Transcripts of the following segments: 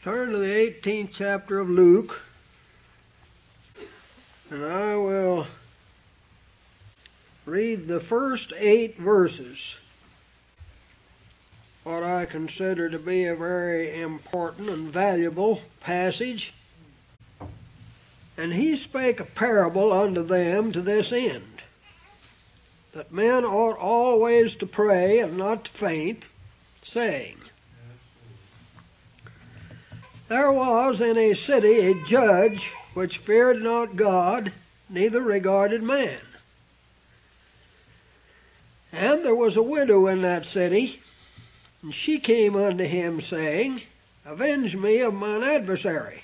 Turn to the 18th chapter of Luke, and I will read the first 8 verses, what I consider to be a very important and valuable passage. And he spake a parable unto them to this end, that men ought always to pray and not to faint, saying, There was in a city a judge which feared not God, neither regarded man. And there was a widow in that city, and she came unto him, saying, Avenge me of mine adversary.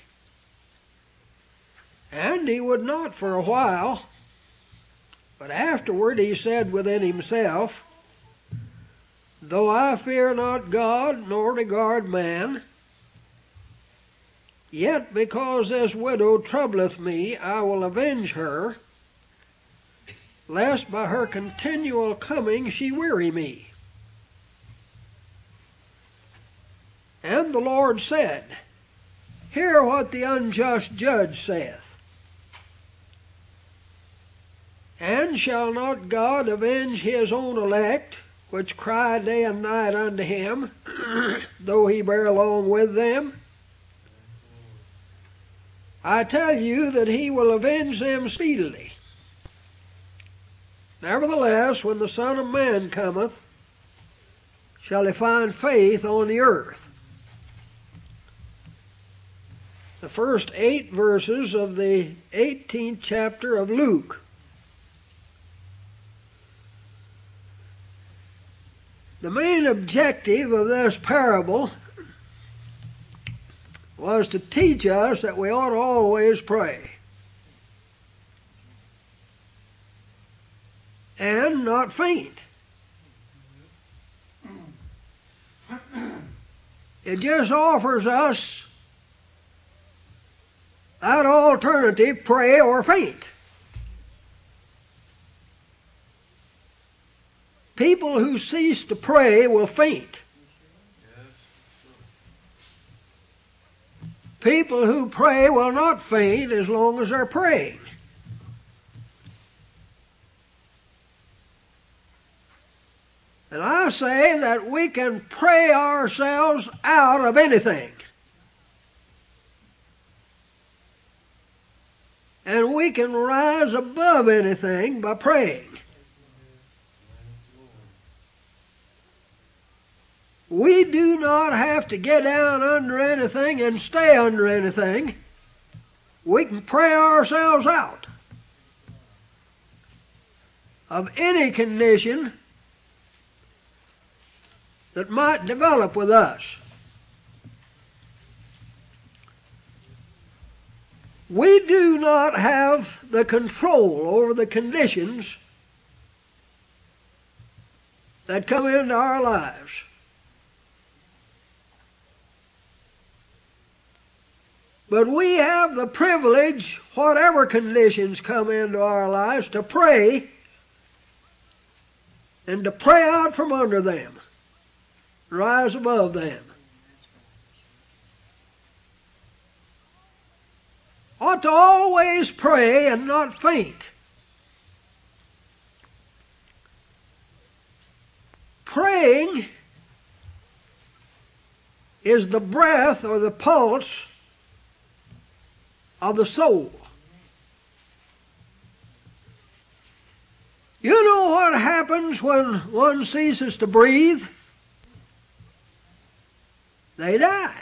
And he would not for a while, but afterward he said within himself, Though I fear not God, nor regard man, yet because this widow troubleth me, I will avenge her, lest by her continual coming she weary me. And the Lord said, Hear what the unjust judge saith. And shall not God avenge his own elect, which cry day and night unto him, though he bear long with them? I tell you that he will avenge them speedily. Nevertheless, when the Son of Man cometh, shall he find faith on the earth? The first 8 verses of the 18th chapter of Luke. The main objective of this parable was to teach us that we ought to always pray and not faint. It just offers us that alternative, pray or faint. People who cease to pray will faint. People who pray will not faint as long as they're praying. And I say that we can pray ourselves out of anything. And we can rise above anything by praying. We do not have to get down under anything and stay under anything. We can pray ourselves out of any condition that might develop with us. We do not have the control over the conditions that come into our lives. But we have the privilege, whatever conditions come into our lives, to pray and to pray out from under them, rise above them. Ought to always pray and not faint. Praying is the breath or the pulse of the soul. You know what happens when one ceases to breathe? They die.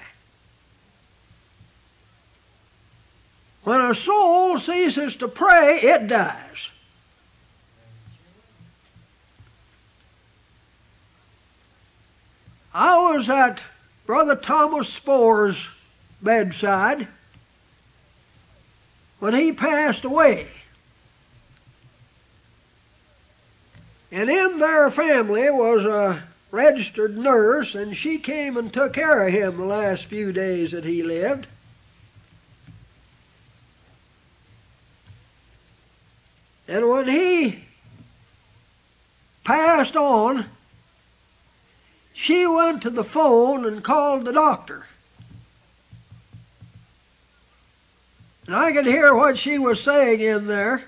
When a soul ceases to pray, it dies. I was at Brother Thomas Spore's bedside when he passed away. And in their family was a registered nurse, and she came and took care of him the last few days that he lived. And when he passed on, she went to the phone and called the doctor. And I could hear what she was saying in there.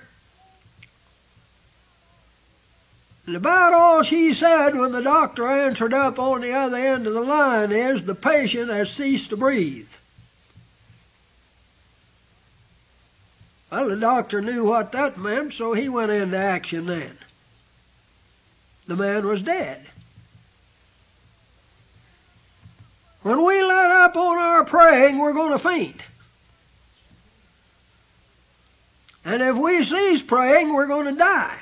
And about all she said when the doctor answered up on the other end of the line is, the patient has ceased to breathe. Well, the doctor knew what that meant, so he went into action then. The man was dead. When we let up on our praying, we're going to faint. And if we cease praying, we're going to die.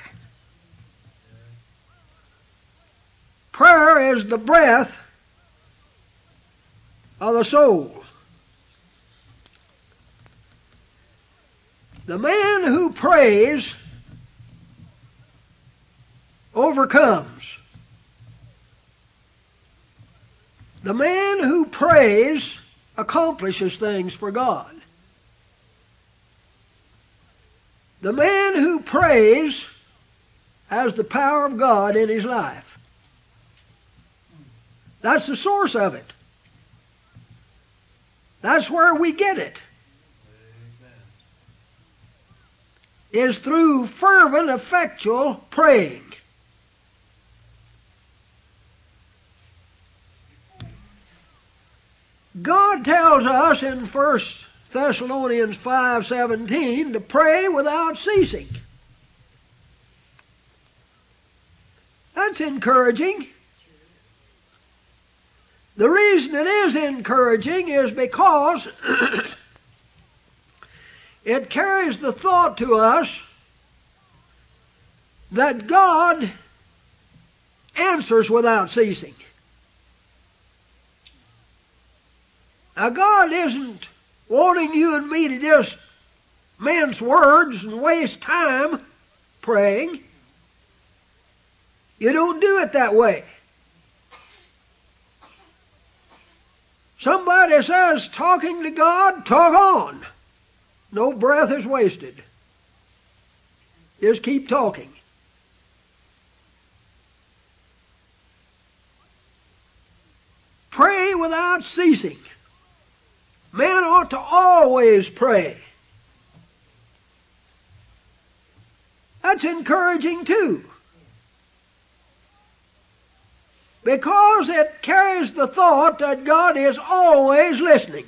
Prayer is the breath of the soul. The man who prays overcomes. The man who prays accomplishes things for God. The man who prays has the power of God in his life. That's the source of it. That's where we get it. Is through fervent, effectual praying. God tells us in 1 Thessalonians 5:17 to pray without ceasing. That's encouraging. The reason it is encouraging is because it carries the thought to us that God answers without ceasing. Now, God isn't wanting you and me to just mince words and waste time praying. You don't do it that way. Somebody says, talking to God, talk on. No breath is wasted. Just keep talking. Pray without ceasing. Men ought to always pray. That's encouraging too. Because it carries the thought that God is always listening.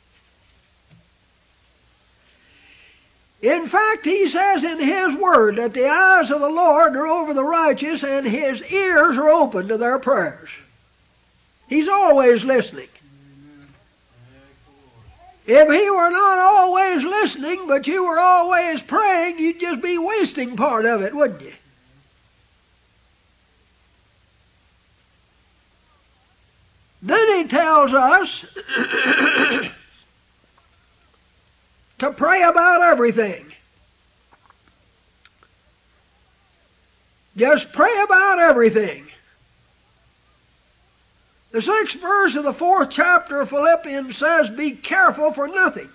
In fact, he says in his word that the eyes of the Lord are over the righteous and his ears are open to their prayers. He's always listening. If he were not always listening, but you were always praying, you'd just be wasting part of it, wouldn't you? Then he tells us to pray about everything. Just pray about everything. The 6th verse of the 4th chapter of Philippians says, be careful for nothing,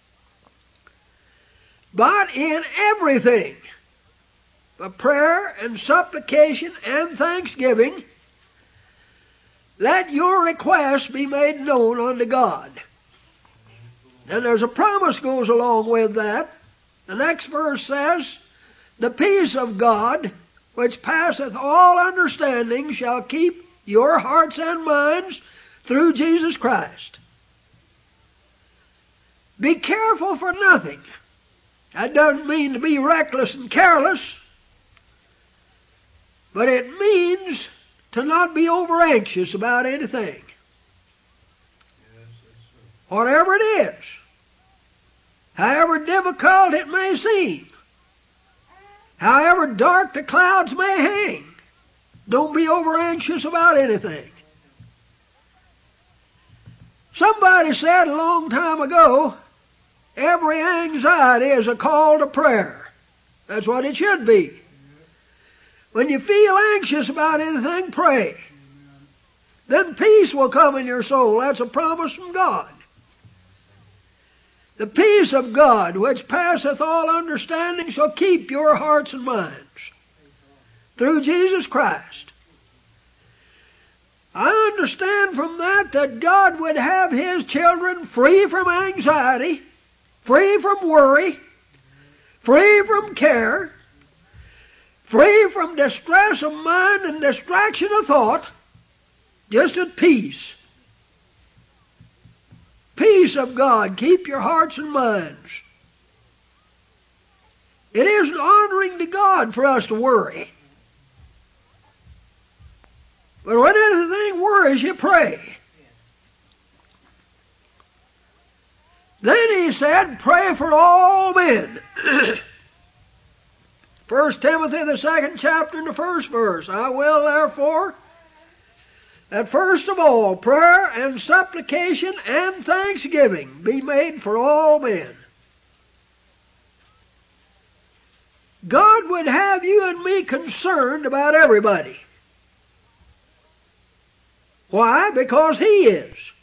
but in everything, by prayer and supplication and thanksgiving, let your requests be made known unto God. And there's a promise goes along with that. The next verse says, the peace of God, which passeth all understanding, shall keep your hearts and minds through Jesus Christ. Be careful for nothing. That doesn't mean to be reckless and careless, but it means to not be over anxious about anything. Whatever it is, however difficult it may seem, however dark the clouds may hang, don't be over anxious about anything. Somebody said a long time ago, every anxiety is a call to prayer. That's what it should be. When you feel anxious about anything, pray. Then peace will come in your soul. That's a promise from God. The peace of God, which passeth all understanding, shall keep your hearts and minds through Jesus Christ. I understand from that God would have his children free from anxiety free from worry, free from care, free from distress of mind and distraction of thought, just at peace. Peace of God, keep your hearts and minds. It isn't honoring to God for us to worry. But when anything worries you, pray. Then he said, pray for all men. 1 Timothy, the 2nd chapter and the 1st verse. I will therefore that first of all prayer and supplication and thanksgiving be made for all men. God would have you and me concerned about everybody. Why? Because He is.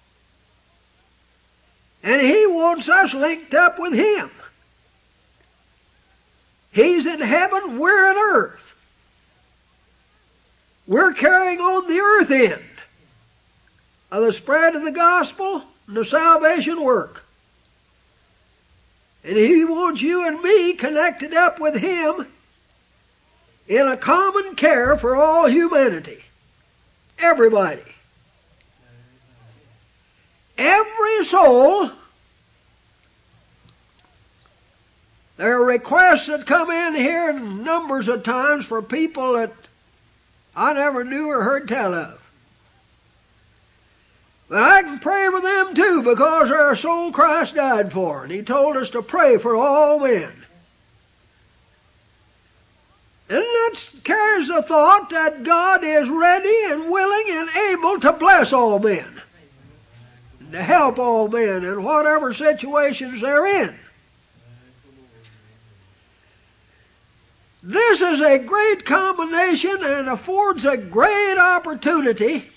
And He wants us linked up with Him. He's in heaven, we're on earth. We're carrying on the earth end of the spread of the gospel and the salvation work. And He wants you and me connected up with Him in a common care for all humanity. Everybody. Every soul. There are requests that come in here in numbers of times for people that I never knew or heard tell of. But I can pray for them too, because they're a soul Christ died for, and He told us to pray for all men. And that carries the thought that God is ready and willing and able to bless all men, and to help all men in whatever situations they're in. This is a great combination and affords a great opportunity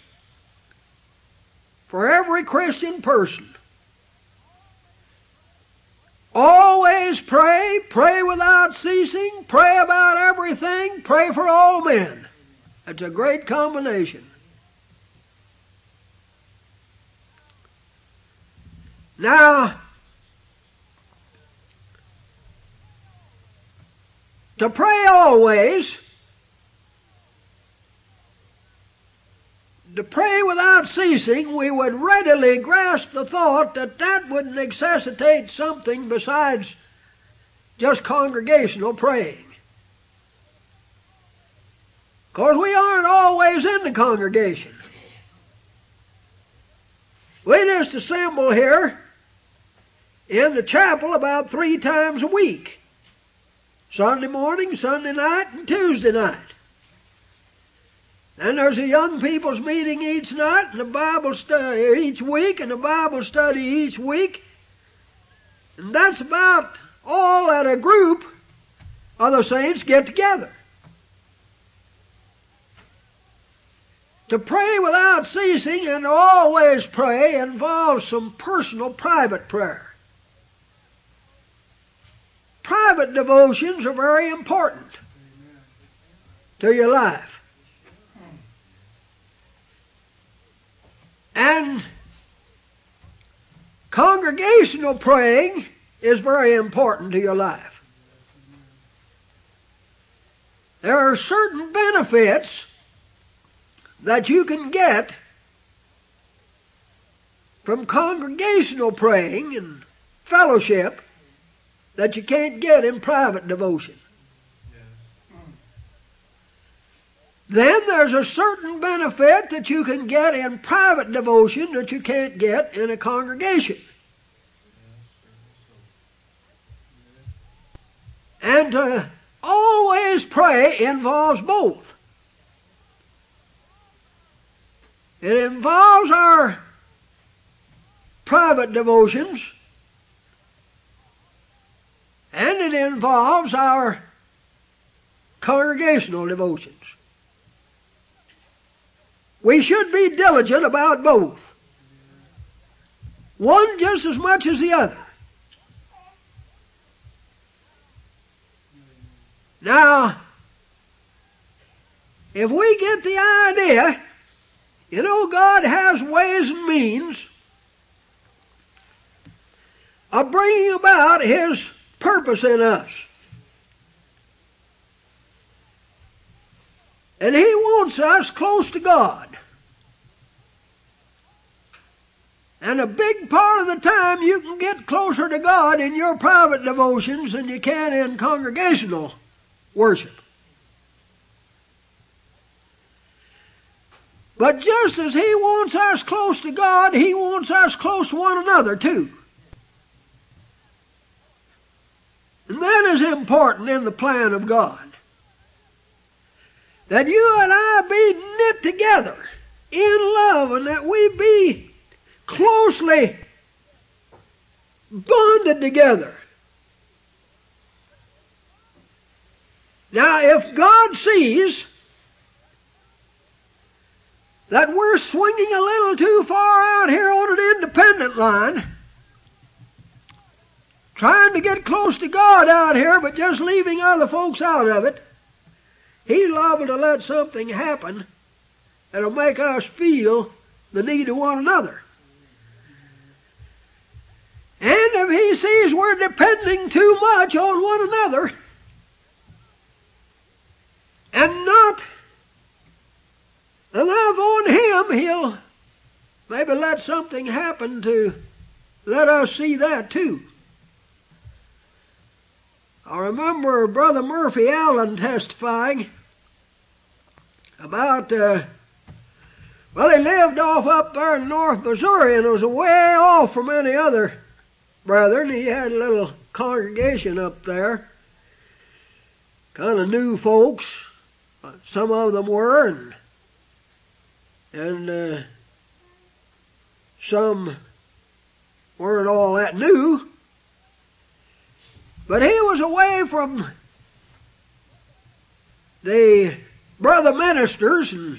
for every Christian person. Always pray, pray without ceasing, pray about everything, pray for all men. It's a great combination. Now, to pray always, to pray without ceasing, we would readily grasp the thought that that would necessitate something besides just congregational praying. Because we aren't always in the congregation. We just assemble here in the chapel about 3 times a week. Sunday morning, Sunday night, and Tuesday night. Then there's a young people's meeting each night, and a Bible study each week, and a Bible study each week. And that's about all that a group of the saints get together. To pray without ceasing and always pray involves some personal, private prayer. Private devotions are very important to your life. And congregational praying is very important to your life. There are certain benefits that you can get from congregational praying and fellowship that you can't get in private devotion. Then there's a certain benefit that you can get in private devotion that you can't get in a congregation. And to always pray involves both. It involves our private devotions, and it involves our congregational devotions. We should be diligent about both. One just as much as the other. Now, if we get the idea, God has ways and means of bringing about His purpose in us. And He wants us close to God. And a big part of the time you can get closer to God in your private devotions than you can in congregational worship. But just as He wants us close to God, He wants us close to one another too. And that is important in the plan of God. That you and I be knit together in love, and that we be closely bonded together. Now, if God sees that we're swinging a little too far out here on an independent line, trying to get close to God out here, but just leaving other folks out of it, He's liable to let something happen that'll make us feel the need of one another. And if He sees we're depending too much on one another and not enough on Him, He'll maybe let something happen to let us see that too. I remember Brother Murphy Allen testifying about, he lived off up there in North Missouri, and it was way off from any other brethren. He had a little congregation up there, kind of new folks, some of them were, and some weren't all that new. But he was away from the brother ministers, and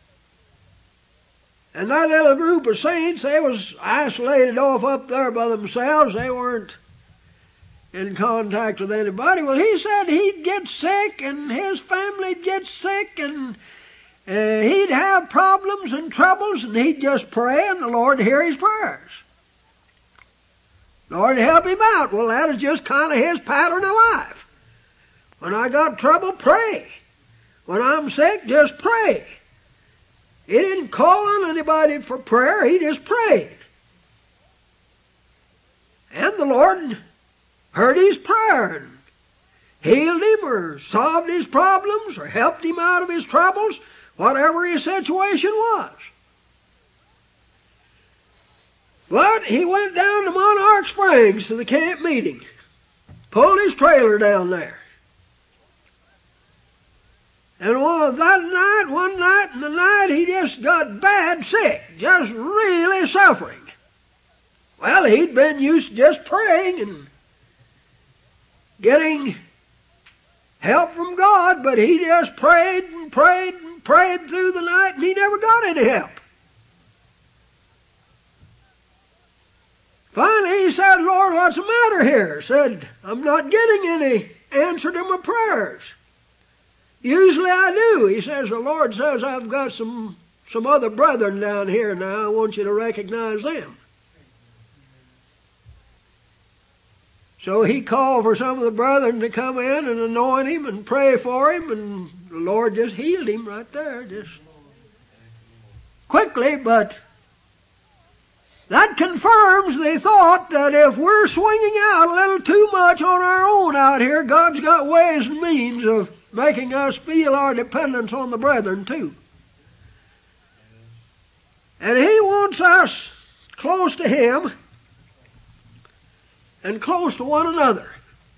that little group of saints, they was isolated off up there by themselves. They weren't in contact with anybody. Well, he said he'd get sick, and his family'd get sick, and he'd have problems and troubles, and he'd just pray, and the Lord would hear his prayers. Lord, help him out. Well, that is just kind of his pattern of life. When I got trouble, pray. When I'm sick, just pray. He didn't call on anybody for prayer. He just prayed. And the Lord heard his prayer and healed him or solved his problems or helped him out of his troubles, whatever his situation was. But he went down to Monarch Springs to the camp meeting, pulled his trailer down there. And one night in the night, he just got bad sick, just really suffering. Well, he'd been used to just praying and getting help from God, but he just prayed and prayed and prayed through the night, and he never got any help. Finally, he said, Lord, what's the matter here? Said, I'm not getting any answer to my prayers. Usually I do. He says, the Lord says, I've got some other brethren down here now. I want you to recognize them. So he called for some of the brethren to come in and anoint him and pray for him, and the Lord just healed him right there, just quickly, but that confirms the thought that if we're swinging out a little too much on our own out here, God's got ways and means of making us feel our dependence on the brethren too. And He wants us close to Him and close to one another.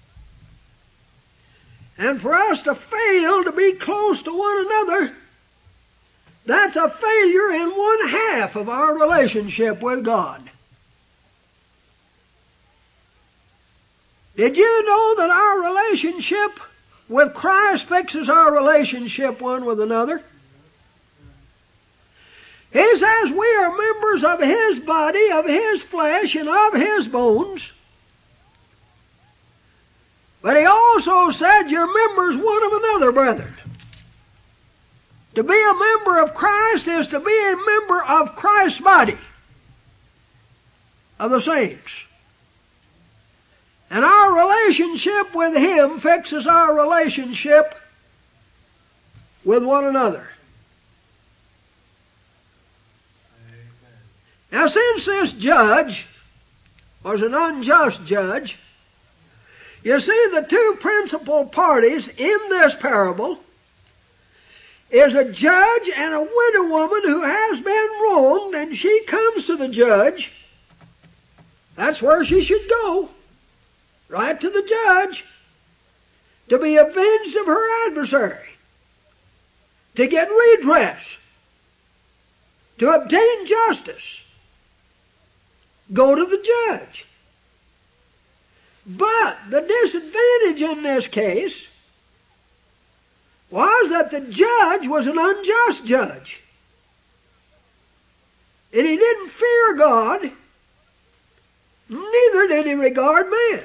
And for us to fail to be close to one another, that's a failure in one half of our relationship with God. Did you know that our relationship with Christ fixes our relationship one with another? He says we are members of His body, of His flesh, and of His bones. But He also said you're members one of another, brethren. To be a member of Christ is to be a member of Christ's body, of the saints. And our relationship with Him fixes our relationship with one another. Now, since this judge was an unjust judge, you see the two principal parties in this parable is a judge and a widow woman who has been wronged, and she comes to the judge. That's where she should go, right to the judge, to be avenged of her adversary, to get redress, to obtain justice. Go to the judge. But the disadvantage in this case was that the judge was an unjust judge. And he didn't fear God, neither did he regard man.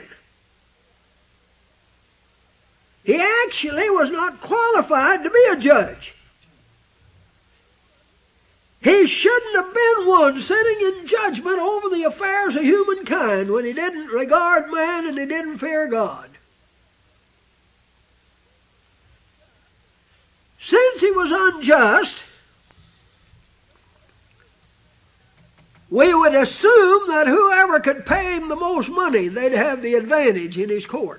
He actually was not qualified to be a judge. He shouldn't have been one sitting in judgment over the affairs of humankind when he didn't regard man and he didn't fear God. Since he was unjust, we would assume that whoever could pay him the most money, they'd have the advantage in his court.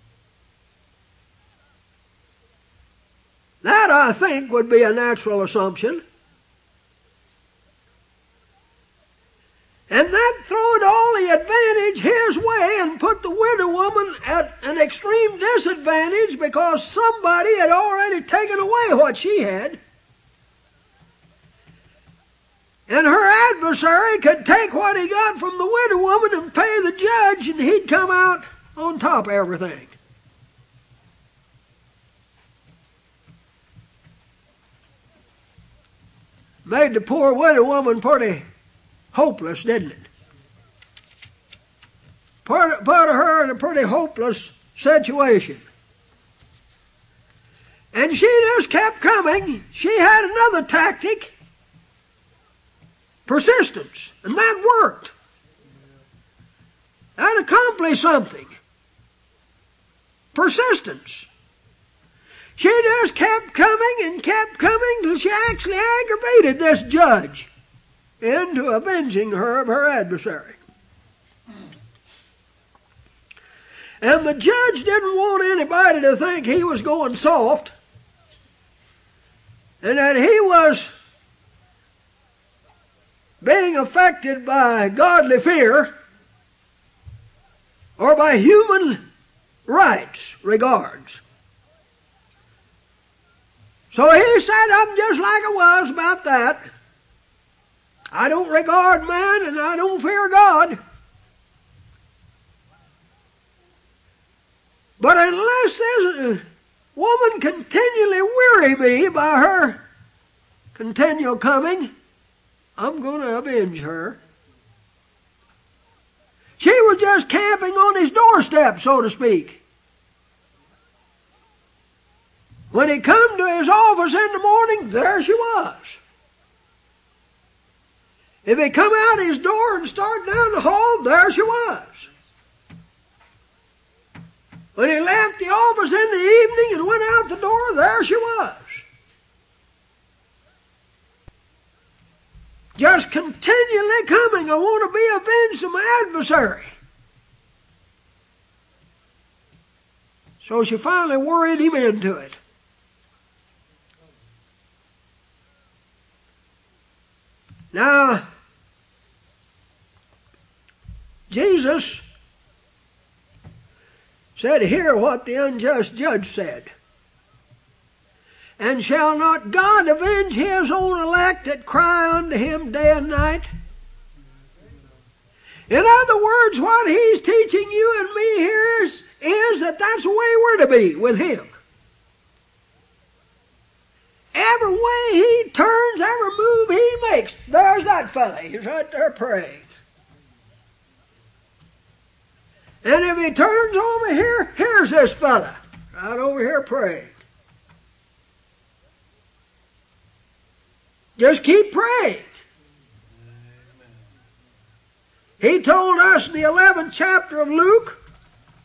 That, I think, would be a natural assumption. And that throwed all the advantage his way and put the widow woman at an extreme disadvantage because somebody had already taken away what she had. And her adversary could take what he got from the widow woman and pay the judge, and he'd come out on top of everything. Made the poor widow woman pretty hopeless, didn't it? Put her in a pretty hopeless situation. And she just kept coming. She had another tactic. Persistence. And that worked. That accomplished something. Persistence. She just kept coming till she actually aggravated this judge into avenging her of her adversary. And the judge didn't want anybody to think he was going soft and that he was being affected by godly fear or by human rights regards. So he sat up just like it was about that. I don't regard man and I don't fear God. But unless this woman continually weary me by her continual coming, I'm going to avenge her. She was just camping on his doorstep, so to speak. When he come to his office in the morning, there she was. If he come out his door and start down the hall, there she was. When he left the office in the evening and went out the door, there she was. Just continually coming. I want to be avenged of my adversary. So she finally worried him into it. Now, Jesus said, hear what the unjust judge said. And shall not God avenge his own elect that cry unto him day and night? In other words, what he's teaching you and me here is that that's the way we're to be with him. Every way he turns, every move he makes, there's that fella. He's right there praying. And if he turns over here, here's this fella, right over here praying. Just keep praying. He told us in the 11th chapter of Luke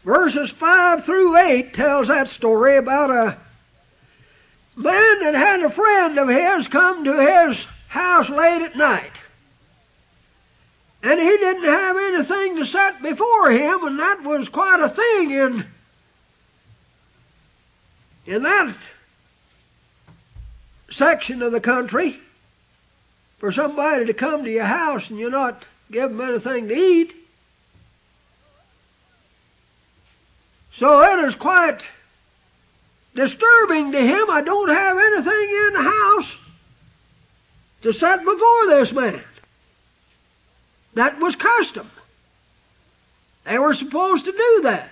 verses 5 through 8 tells that story about a man that had a friend of his come to his house late at night. And he didn't have anything to set before him, and that was quite a thing in that section of the country, for somebody to come to your house and you not give them anything to eat. So it is quite disturbing to him. I don't have anything in the house to set before this man. That was custom. They were supposed to do that.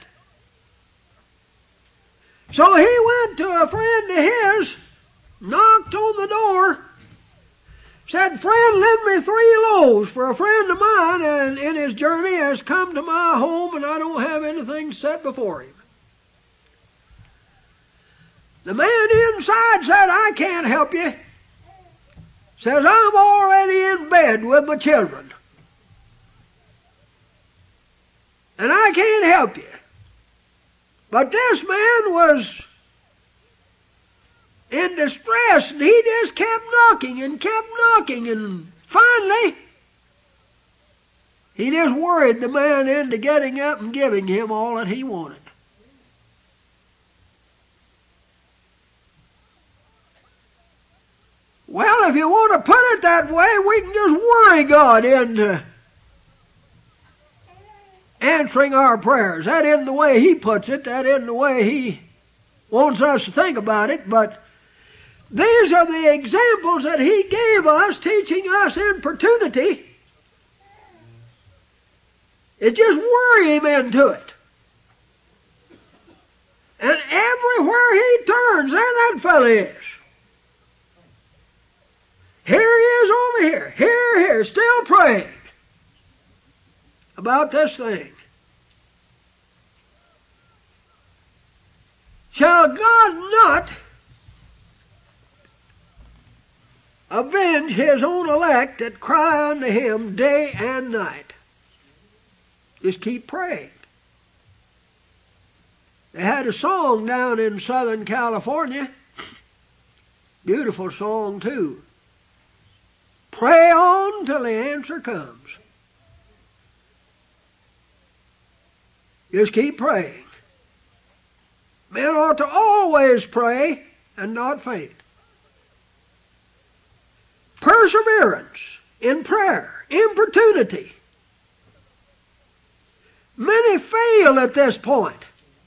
So he went to a friend of his, knocked on the door, said, "Friend, lend me 3 loaves, for a friend of mine and in his journey has come to my home and I don't have anything set before him." The man inside said, "I can't help you." Says, "I'm already in bed with my children, and I can't help you." But this man was in distress, and he just kept knocking, and finally he just worried the man into getting up and giving him all that he wanted. Well, if you want to put it that way, we can just worry God into answering our prayers. That isn't the way He puts it. That isn't the way He wants us to think about it. But these are the examples that He gave us, teaching us importunity. It's just worry Him into it. And everywhere He turns, there that fellow is. Here he is over here, here, still praying about this thing. Shall God not avenge His own elect that cry unto Him day and night? Just keep praying. They had a song down in Southern California. Beautiful song too. Pray on till the answer comes. Just keep praying. Men ought to always pray and not faint. Perseverance in prayer, importunity. Many fail at this point.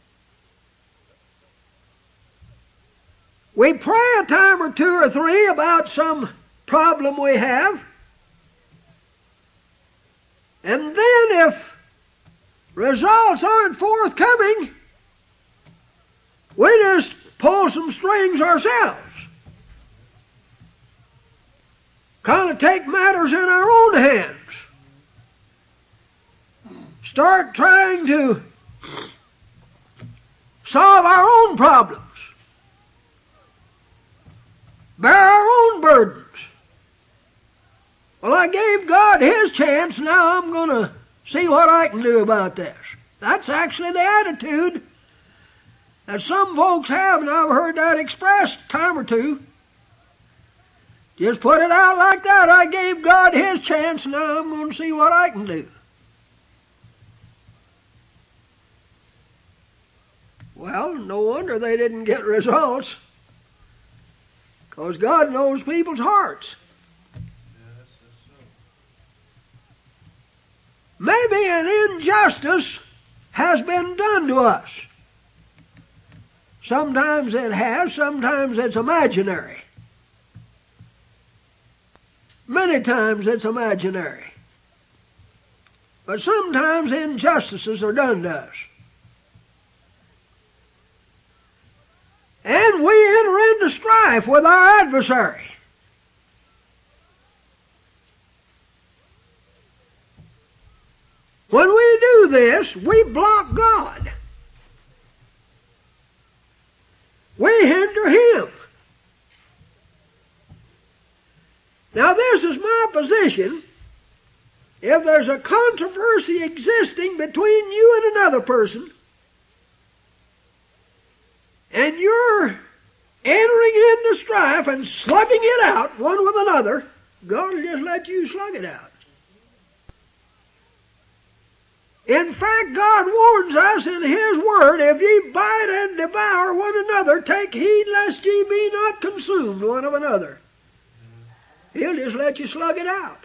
We pray a time or 2 or 3 about some problem we have, and then if results aren't forthcoming, we just pull some strings ourselves. Kind of take matters in our own hands. Start trying to solve our own problems. Bear our own burdens. Well, I gave God His chance, now I'm going to see what I can do about this. That's actually the attitude that some folks have, and I've heard that expressed a time or 2. Just put it out like that. I gave God His chance, now I'm going to see what I can do. Well, no wonder they didn't get results, because God knows people's hearts. Maybe an injustice has been done to us. Sometimes it has, sometimes it's imaginary. Many times it's imaginary. But sometimes injustices are done to us. And we enter into strife with our adversary. When we do this, we block God. We hinder Him. Now this is my position. If there's a controversy existing between you and another person, and you're entering into strife and slugging it out one with another, God will just let you slug it out. In fact, God warns us in His Word, if ye bite and devour one another, take heed lest ye be not consumed one of another. He'll just let you slug it out.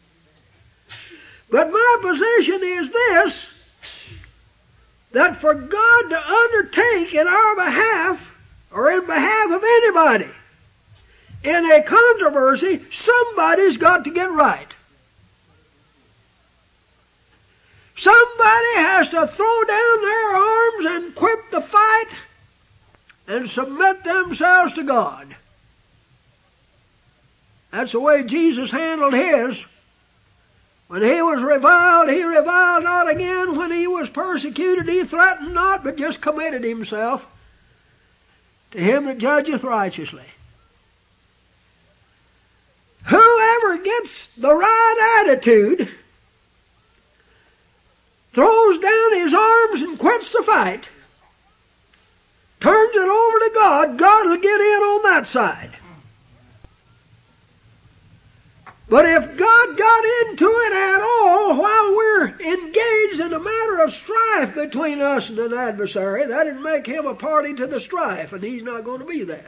But my position is this, that for God to undertake in our behalf, or in behalf of anybody, in a controversy, somebody's got to get right. Somebody has to throw down their arms and quit the fight and submit themselves to God. That's the way Jesus handled His. When He was reviled, He reviled not again. When He was persecuted, He threatened not, but just committed Himself to Him that judgeth righteously. Whoever gets the right attitude, throws down his arms and quits the fight, turns it over to God, God will get in on that side. But if God got into it at all while we're engaged in a matter of strife between us and an adversary, that'd make Him a party to the strife, and He's not going to be that.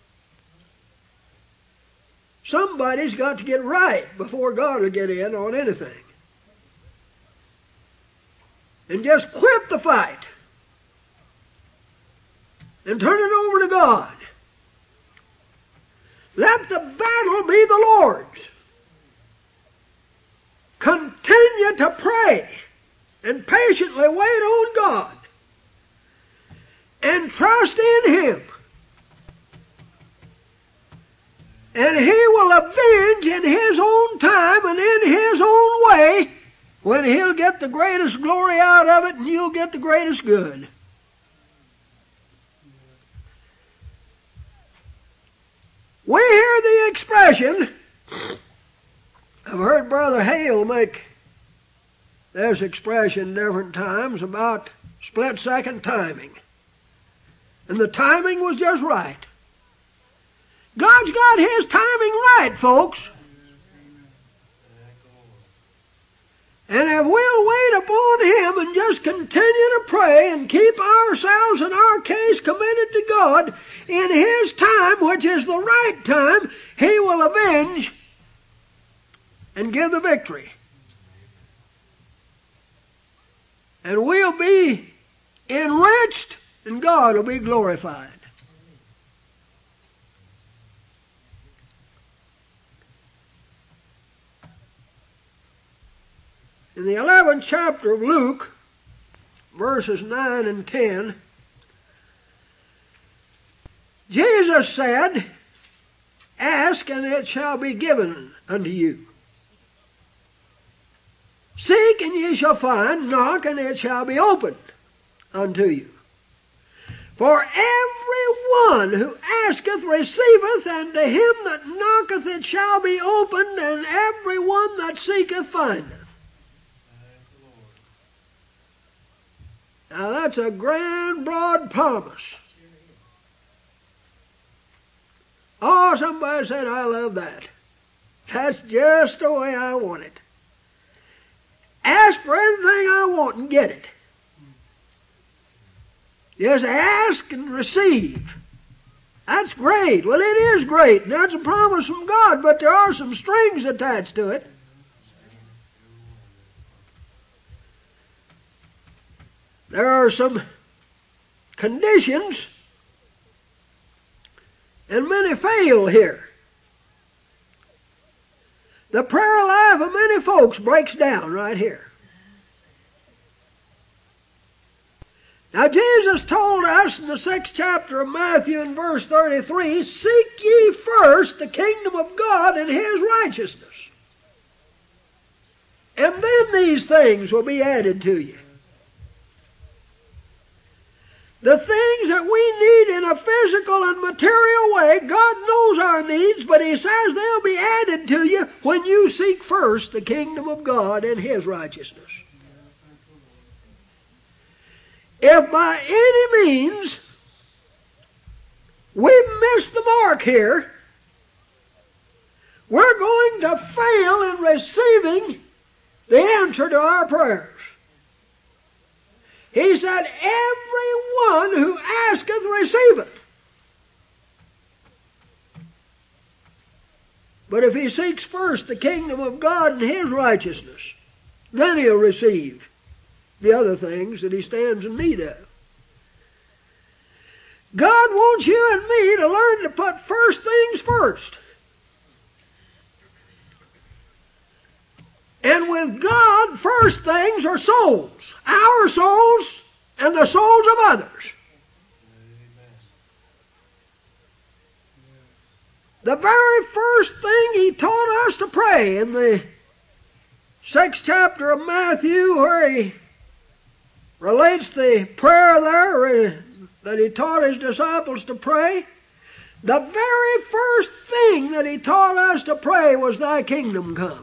Somebody's got to get right before God will get in on anything. And just quit the fight and turn it over to God. Let the battle be the Lord's. Continue to pray and patiently wait on God and trust in Him. And He will avenge in His own time and in His own way, when He'll get the greatest glory out of it and you'll get the greatest good. We hear the expression, I've heard Brother Hale make this expression different times about split-second timing. And the timing was just right. God's got His timing right, folks. And if we'll wait upon Him and just continue to pray and keep ourselves, in our case, committed to God, in His time, which is the right time, He will avenge and give the victory. And we'll be enriched and God will be glorified. In the 11th chapter of Luke, verses 9 and 10, Jesus said, "Ask, and it shall be given unto you. Seek, and ye shall find. Knock, and it shall be opened unto you. For every one who asketh receiveth, and to him that knocketh it shall be opened, and every one that seeketh findeth." Now that's a grand, broad promise. Oh, somebody said, I love that. That's just the way I want it. Ask for anything I want and get it. Just ask and receive. That's great. Well, it is great. And that's a promise from God, but there are some strings attached to it. There are some conditions, and many fail here. The prayer life of many folks breaks down right here. Now Jesus told us in the 6th chapter of Matthew in verse 33, "Seek ye first the kingdom of God and His righteousness, and then these things will be added to you." The things that we need in a physical and material way, God knows our needs, but He says they'll be added to you when you seek first the kingdom of God and His righteousness. If by any means we've missed the mark here. We're going to fail in receiving the answer to our prayers. He said, everyone who asketh receiveth. But if he seeks first the kingdom of God and His righteousness, then he'll receive the other things that he stands in need of. God wants you and me to learn to put first things first. And with God, first things are souls. Our souls and the souls of others. The very first thing He taught us to pray in the 6th chapter of Matthew, where He relates the prayer there that He taught His disciples to pray, the very first thing that He taught us to pray was, Thy kingdom come.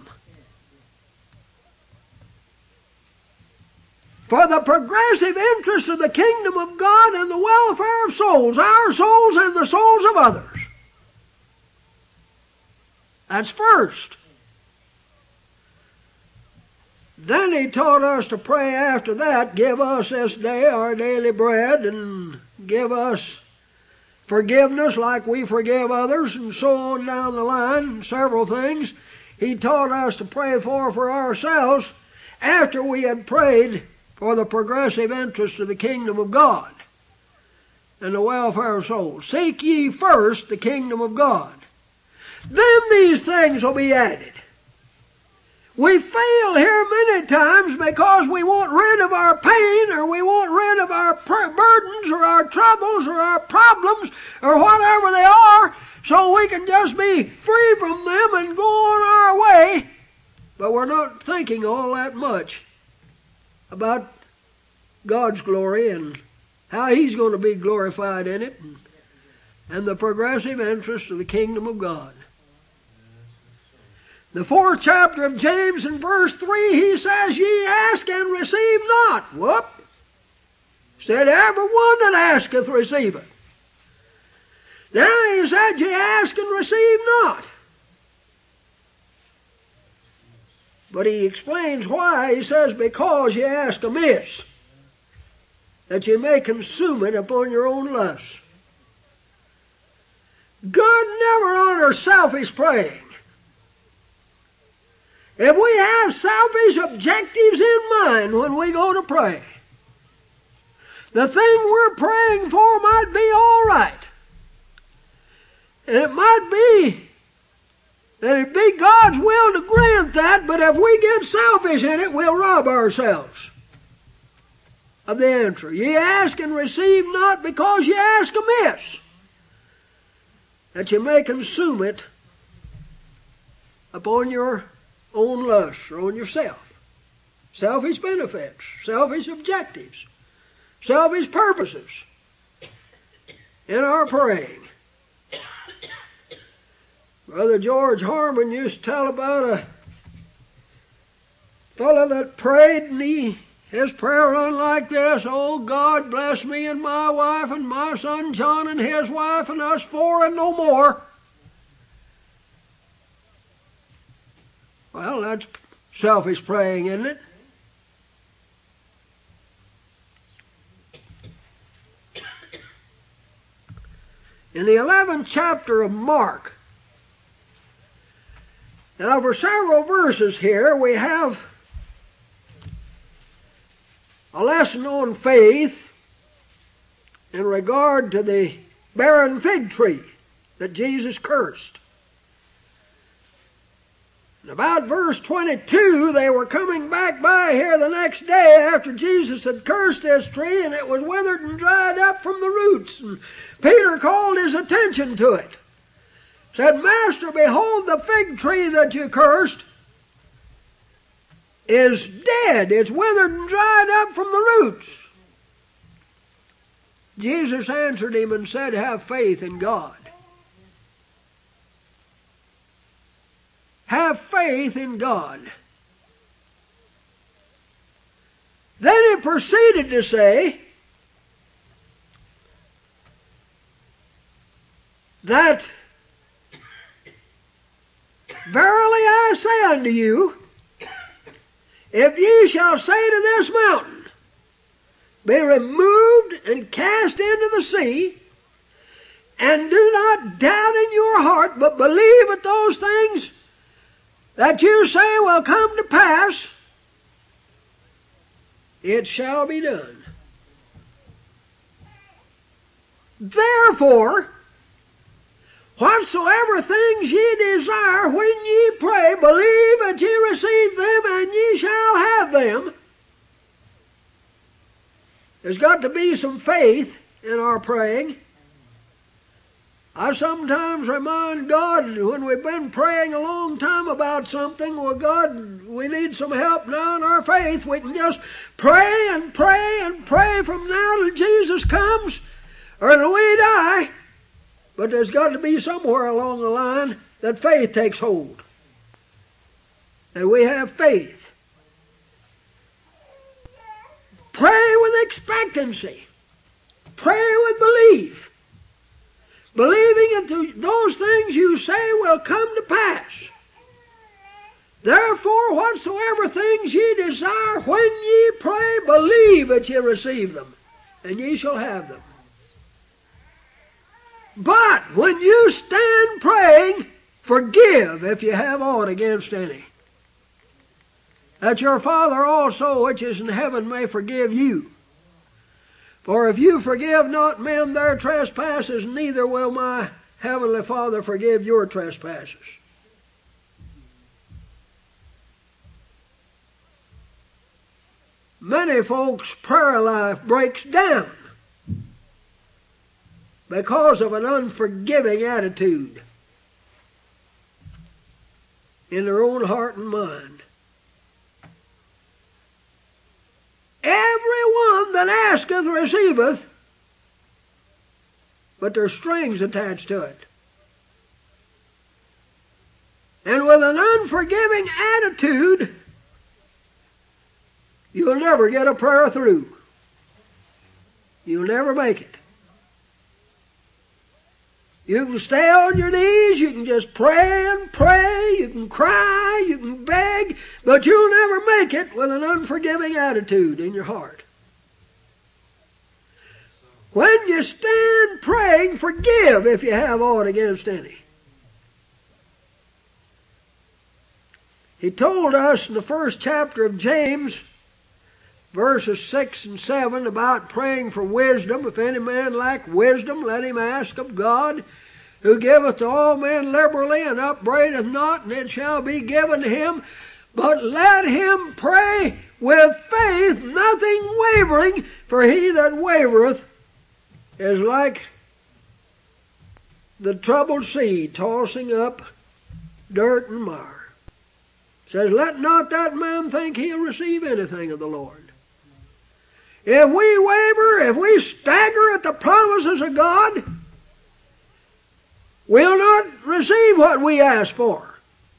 For the progressive interest of the kingdom of God and the welfare of souls, our souls and the souls of others. That's first. Then He taught us to pray after that, give us this day our daily bread, and give us forgiveness like we forgive others, and so on down the line, several things He taught us to pray for ourselves after we had prayed for the progressive interest of the kingdom of God and the welfare of souls. Seek ye first the kingdom of God. Then these things will be added. We fail here many times because we want rid of our pain, or we want rid of our burdens or our troubles or our problems or whatever they are, so we can just be free from them and go on our way. But we're not thinking all that much about God's glory and how He's going to be glorified in it, and the progressive interest of the kingdom of God. The 4th chapter of James in verse 3, he says, ye ask and receive not. Whoop! Said, everyone that asketh receiveth. Now he said, ye ask and receive not. But he explains why. He says, because ye ask amiss, that ye may consume it upon your own lusts. God never honors selfish praying. If we have selfish objectives in mind when we go to pray, the thing we're praying for might be all right. And it might be that it be God's will to grant that, but if we get selfish in it, we'll rob ourselves of the answer. Ye ask and receive not because ye ask amiss, that ye may consume it upon your own lusts, or on yourself. Selfish benefits, selfish objectives, selfish purposes in our praying. Brother George Harmon used to tell about a fellow that prayed, and his prayer run like this: oh, God, bless me and my wife and my son John and his wife and us four and no more. Well, that's selfish praying, isn't it? In the 11th chapter of Mark, now for several verses here, we have a lesson on faith in regard to the barren fig tree that Jesus cursed. And about verse 22, they were coming back by here the next day after Jesus had cursed this tree, and it was withered and dried up from the roots. And Peter called his attention to it. Said, Master, behold, the fig tree that you cursed is dead. It's withered and dried up from the roots. Jesus answered him and said, have faith in God. Have faith in God. Then he proceeded to say, that verily I say unto you, if ye shall say to this mountain, be removed and cast into the sea, and do not doubt in your heart, but believe that those things that you say will come to pass, it shall be done. Therefore, whatsoever things ye desire when ye pray, believe that ye receive them, and ye shall have them. There's got to be some faith in our praying. I sometimes remind God when we've been praying a long time about something, well, God, we need some help now in our faith. We can just pray and pray and pray from now till Jesus comes or till we die. But there's got to be somewhere along the line that faith takes hold. And we have faith. Pray with expectancy. Pray with belief. Believing that those things you say will come to pass. Therefore, whatsoever things ye desire, when ye pray, believe that ye receive them, and ye shall have them. But when you stand praying, forgive if you have aught against any, that your Father also which is in heaven may forgive you. For if you forgive not men their trespasses, neither will my heavenly Father forgive your trespasses. Many folks' prayer life breaks down because of an unforgiving attitude in their own heart and mind. Everyone that asketh receiveth, but there's strings attached to it. And with an unforgiving attitude, you'll never get a prayer through. You'll never make it. You can stay on your knees, you can just pray and pray, you can cry, you can beg, but you'll never make it with an unforgiving attitude in your heart. When you stand praying, forgive if you have aught against any. He told us in the first chapter of James, verses 6 and 7, about praying for wisdom. If any man lack wisdom, let him ask of God, who giveth to all men liberally, and upbraideth not, and it shall be given to him. But let him pray with faith, nothing wavering, for he that wavereth is like the troubled sea, tossing up dirt and mire. It says, let not that man think he'll receive anything of the Lord. If we waver, if we stagger at the promises of God, we'll not receive what we ask for.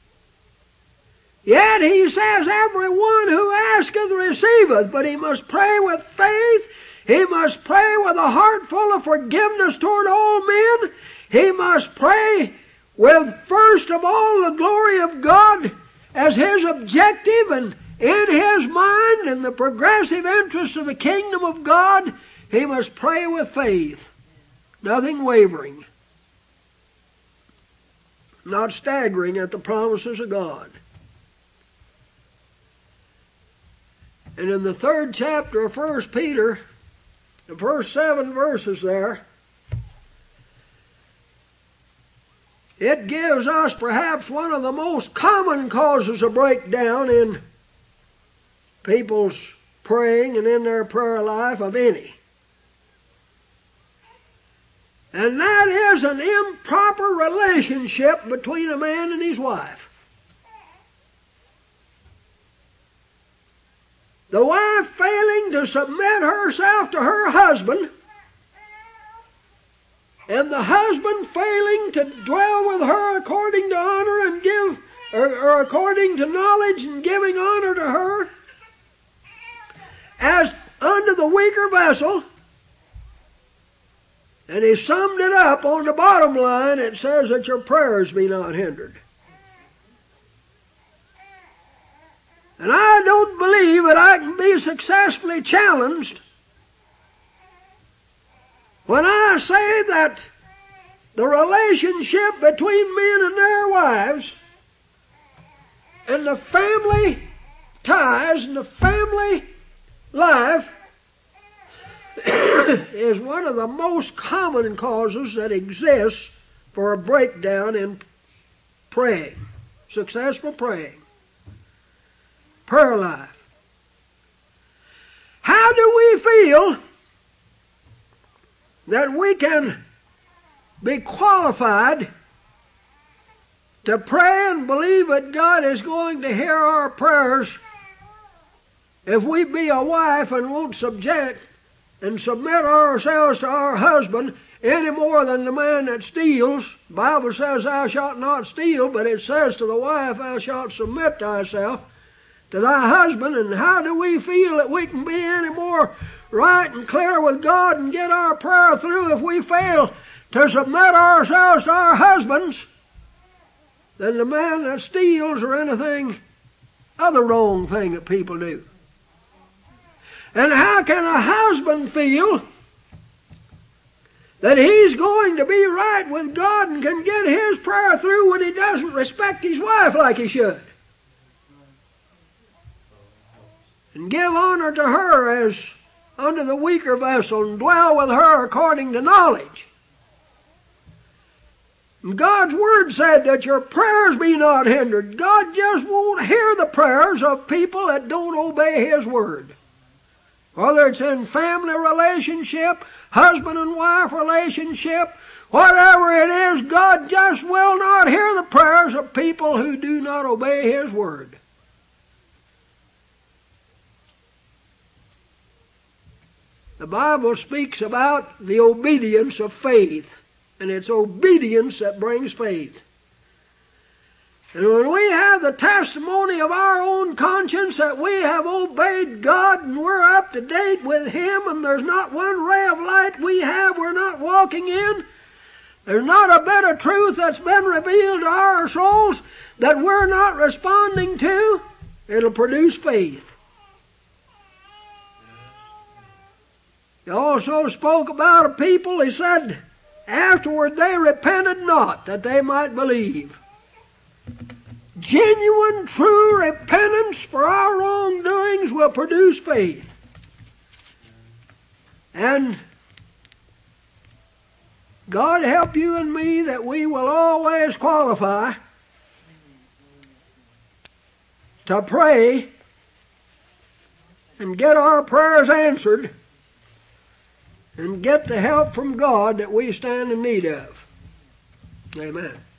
Yet he says, everyone who asketh receiveth, but he must pray with faith. He must pray with a heart full of forgiveness toward all men. He must pray with, first of all, the glory of God as his objective, and in his mind and the progressive interests of the kingdom of God, he must pray with faith, nothing wavering, not staggering at the promises of God. And in the 3rd chapter of 1 Peter, the first 7 verses there, it gives us perhaps one of the most common causes of breakdown in people's praying and in their prayer life of any. And that is an improper relationship between a man and his wife. The wife failing to submit herself to her husband, and the husband failing to dwell with her according to honor and give, or according to knowledge and giving honor to her, as unto the weaker vessel, And he summed it up on the bottom line. It says that your prayers be not hindered. And I don't believe that I can be successfully challenged when I say that the relationship between men and their wives and the family ties and the family life is one of the most common causes that exists for a breakdown in praying, successful praying, prayer life. How do we feel that we can be qualified to pray and believe that God is going to hear our prayers if we be a wife and won't subject and submit ourselves to our husband any more than the man that steals? The Bible says thou shalt not steal, but it says to the wife, thou shalt submit thyself to thy husband. And how do we feel that we can be any more right and clear with God and get our prayer through if we fail to submit ourselves to our husbands than the man that steals or anything other wrong thing that people do? And how can a husband feel that he's going to be right with God and can get his prayer through when he doesn't respect his wife like he should? And give honor to her as unto the weaker vessel, and dwell with her according to knowledge. And God's Word said that your prayers be not hindered. God just won't hear the prayers of people that don't obey His Word. Whether it's in family relationship, husband and wife relationship, whatever it is, God just will not hear the prayers of people who do not obey His Word. The Bible speaks about the obedience of faith, and it's obedience that brings faith. And when we have the testimony of our own conscience that we have obeyed God and we're up to date with Him, and there's not one ray of light we're not walking in, there's not a bit of truth that's been revealed to our souls that we're not responding to, it'll produce faith. He also spoke about a people, he said, afterward they repented not, that they might believe. Genuine, true repentance for our wrongdoings will produce faith. And God help you and me that we will always qualify to pray and get our prayers answered and get the help from God that we stand in need of. Amen.